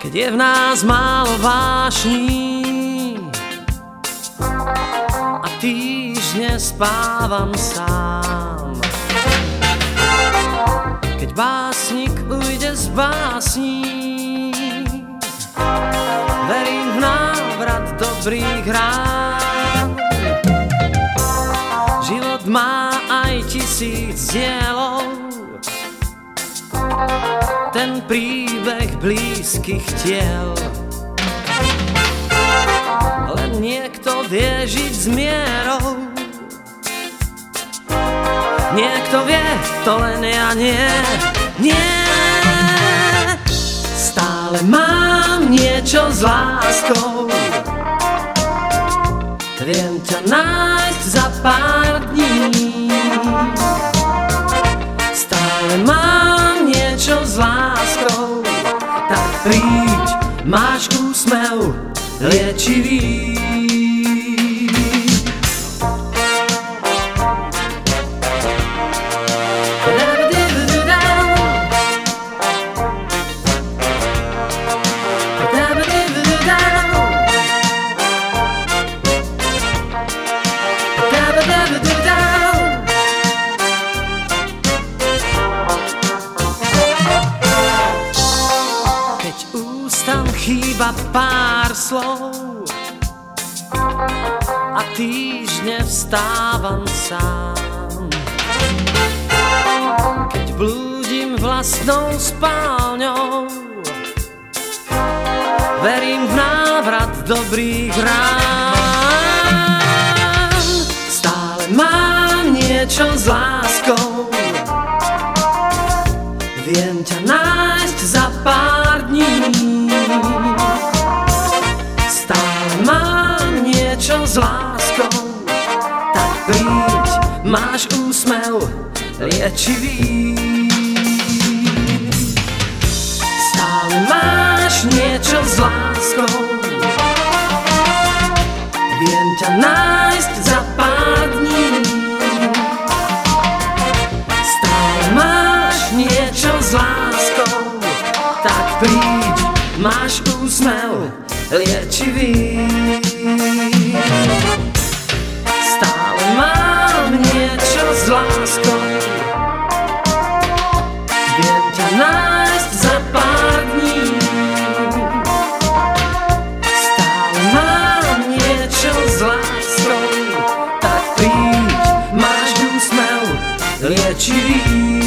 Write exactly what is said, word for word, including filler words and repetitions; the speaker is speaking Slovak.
keď je v nás málo vášní a týždne spávam sám. Keď básnik ujde z básní, verím v návrat dobrých rán. Život má aj tisíc dielov, ten príbeh blízkych tiel. Len niekto vie žiť s mierou, niekto vie, to len ja nie, nie. Stále mám niečo s láskou, viem ťa nájsť za pár dní. Stále mám niečo s láskou, tak príď, máš úsmev liečivý. Ústam chýba pár slov a týždne vstávam sám. Keď blúdim vlastnou spálňou, verím v návrat dobrých rán. Stále mám niečo s láskou, viem ťa nájsť za pár dní. Stále mám niečo s láskou, tak príď, máš úsmev liečivý. Stále máš niečo s láskou, viem ťa nájsť za pár dní. Stále máš niečo s láskou, tak príď, máš úsmev liečivý. Stále mám niečo s láskou, viem ťa nájsť za pár dní. Stále mám niečo s láskou, tak príď, máš úsmev liečivý.